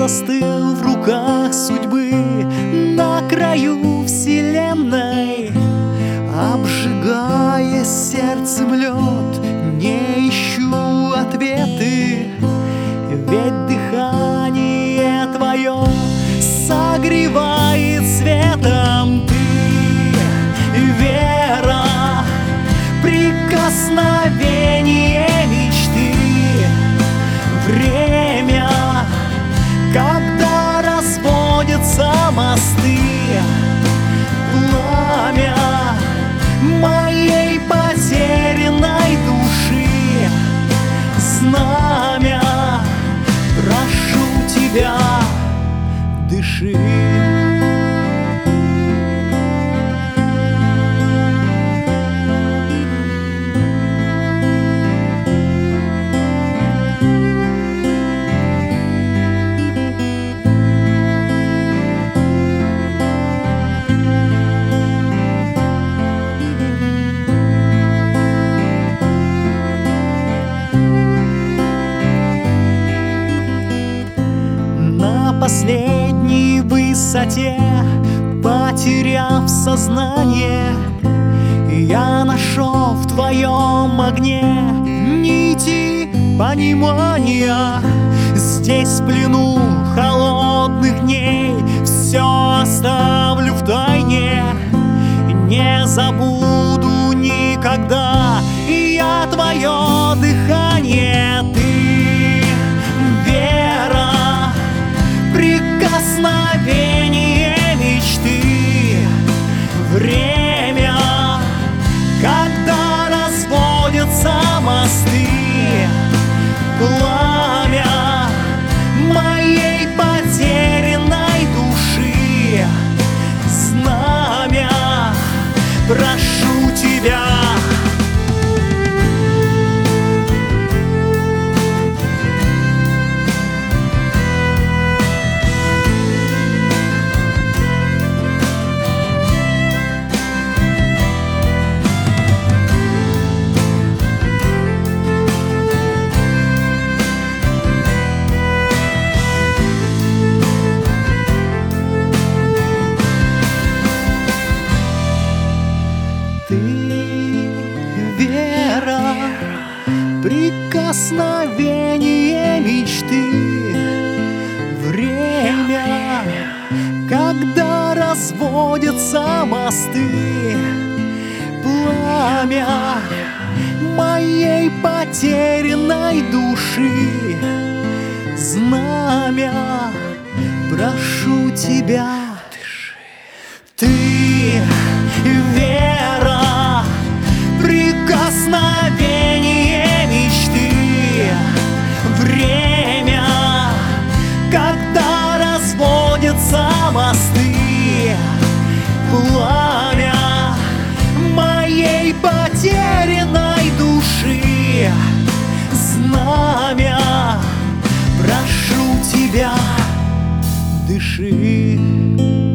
застыл в руках судьбы на краю вселенной, обжигая сердцем лед, не ищу ответы, ведь дыхание твое согревает светом. Ты — вера, прикосновение мечты, время, когда разводятся мосты, пламя моей потерянной души, знамя, прошу тебя, дыши. Последней высоте, потеряв сознание, я нашел в твоем огне нити понимания. Здесь в плену холодных дней все оставлю в тайне, не забуду никогда я твое дыхание. Ты — вера, прикосновение мечты, время, когда разводятся мосты, пламя моей потерянной души, знамя, прошу тебя. Прикосновение мечты, время, когда разводятся мосты, пламя моей потерянной души, знамя, прошу тебя, ты — вера, прикосновение мечты, время, когда разводятся мосты, пламя моей потерянной души, знамя, прошу тебя, дыши.